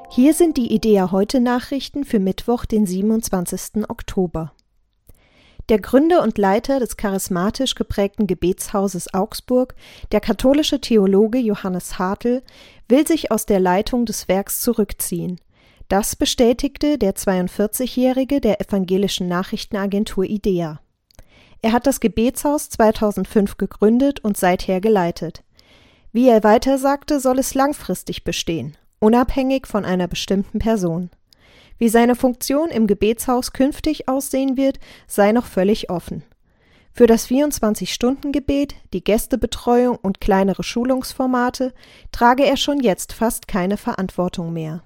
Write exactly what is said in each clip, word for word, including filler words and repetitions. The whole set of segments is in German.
Hier sind die IDEA heute Nachrichten für Mittwoch, den siebenundzwanzigsten Oktober. Der Gründer und Leiter des charismatisch geprägten Gebetshauses Augsburg, der katholische Theologe Johannes Hartl, will sich aus der Leitung des Werks zurückziehen. Das bestätigte der zweiundvierzigjährige der evangelischen Nachrichtenagentur IDEA. Er hat das Gebetshaus zweitausendfünf gegründet und seither geleitet. Wie er weiter sagte, soll es langfristig bestehen, unabhängig von einer bestimmten Person. Wie seine Funktion im Gebetshaus künftig aussehen wird, sei noch völlig offen. Für das vierundzwanzig-Stunden-Gebet, die Gästebetreuung und kleinere Schulungsformate trage er schon jetzt fast keine Verantwortung mehr.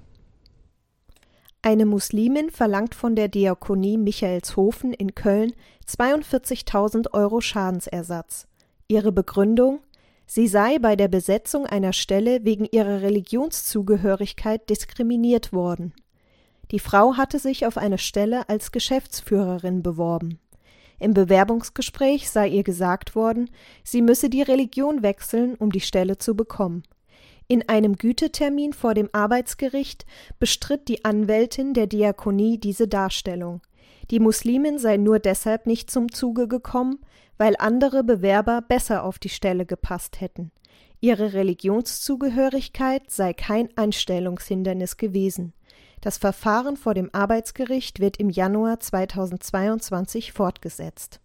Eine Muslimin verlangt von der Diakonie Michaelshofen in Köln zweiundvierzigtausend Euro Schadensersatz. Ihre Begründung: Sie sei bei der Besetzung einer Stelle wegen ihrer Religionszugehörigkeit diskriminiert worden. Die Frau hatte sich auf eine Stelle als Geschäftsführerin beworben. Im Bewerbungsgespräch sei ihr gesagt worden, sie müsse die Religion wechseln, um die Stelle zu bekommen. In einem Gütetermin vor dem Arbeitsgericht bestritt die Anwältin der Diakonie diese Darstellung. Die Muslimin sei nur deshalb nicht zum Zuge gekommen, weil andere Bewerber besser auf die Stelle gepasst hätten. Ihre Religionszugehörigkeit sei kein Einstellungshindernis gewesen. Das Verfahren vor dem Arbeitsgericht wird im Januar zweitausendzweiundzwanzig fortgesetzt.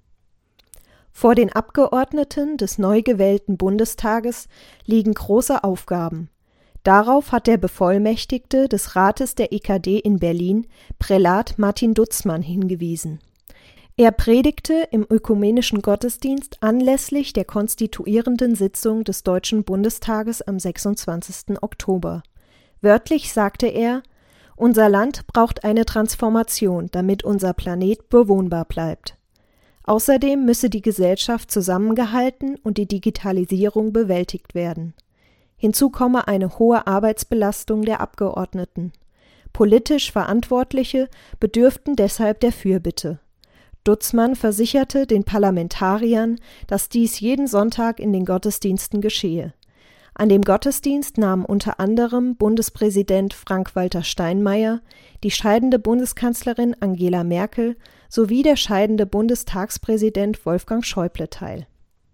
Vor den Abgeordneten des neu gewählten Bundestages liegen große Aufgaben. Darauf hat der Bevollmächtigte des Rates der E K D in Berlin, Prälat Martin Dutzmann, hingewiesen. Er predigte im ökumenischen Gottesdienst anlässlich der konstituierenden Sitzung des Deutschen Bundestages am sechsundzwanzigsten Oktober. Wörtlich sagte er: Unser Land braucht eine Transformation, damit unser Planet bewohnbar bleibt. Außerdem müsse die Gesellschaft zusammengehalten und die Digitalisierung bewältigt werden. Hinzu komme eine hohe Arbeitsbelastung der Abgeordneten. Politisch Verantwortliche bedürften deshalb der Fürbitte. Dutzmann versicherte den Parlamentariern, dass dies jeden Sonntag in den Gottesdiensten geschehe. An dem Gottesdienst nahmen unter anderem Bundespräsident Frank-Walter Steinmeier, die scheidende Bundeskanzlerin Angela Merkel sowie der scheidende Bundestagspräsident Wolfgang Schäuble teil.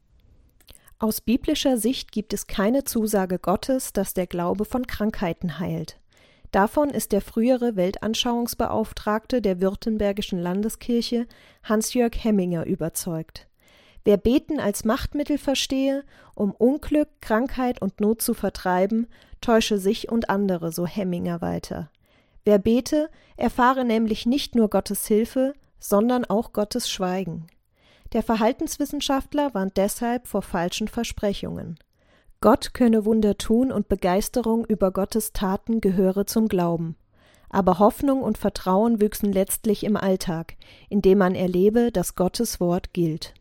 Aus biblischer Sicht gibt es keine Zusage Gottes, dass der Glaube von Krankheiten heilt. Davon ist der frühere Weltanschauungsbeauftragte der Württembergischen Landeskirche Hans-Jörg Hemminger überzeugt. Wer Beten als Machtmittel verstehe, um Unglück, Krankheit und Not zu vertreiben, täusche sich und andere, so Hemminger weiter. Wer bete, erfahre nämlich nicht nur Gottes Hilfe, sondern auch Gottes Schweigen. Der Verhaltenswissenschaftler warnt deshalb vor falschen Versprechungen. Gott könne Wunder tun und Begeisterung über Gottes Taten gehöre zum Glauben. Aber Hoffnung und Vertrauen wüchsen letztlich im Alltag, indem man erlebe, dass Gottes Wort gilt.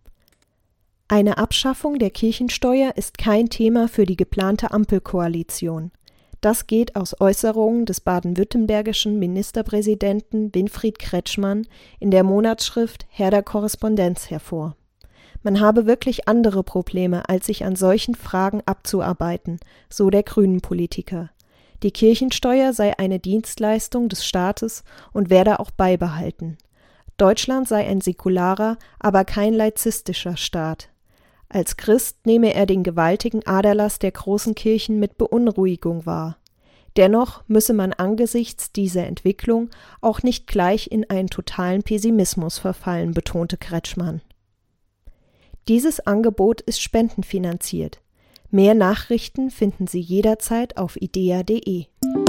Eine Abschaffung der Kirchensteuer ist kein Thema für die geplante Ampelkoalition. Das geht aus Äußerungen des baden-württembergischen Ministerpräsidenten Winfried Kretschmann in der Monatsschrift Herr der Korrespondenz hervor. Man habe wirklich andere Probleme, als sich an solchen Fragen abzuarbeiten, so der Grünen-Politiker. Die Kirchensteuer sei eine Dienstleistung des Staates und werde auch beibehalten. Deutschland sei ein säkularer, aber kein laizistischer Staat. Als Christ nehme er den gewaltigen Aderlass der großen Kirchen mit Beunruhigung wahr. Dennoch müsse man angesichts dieser Entwicklung auch nicht gleich in einen totalen Pessimismus verfallen, betonte Kretschmann. Dieses Angebot ist spendenfinanziert. Mehr Nachrichten finden Sie jederzeit auf idea punkt de.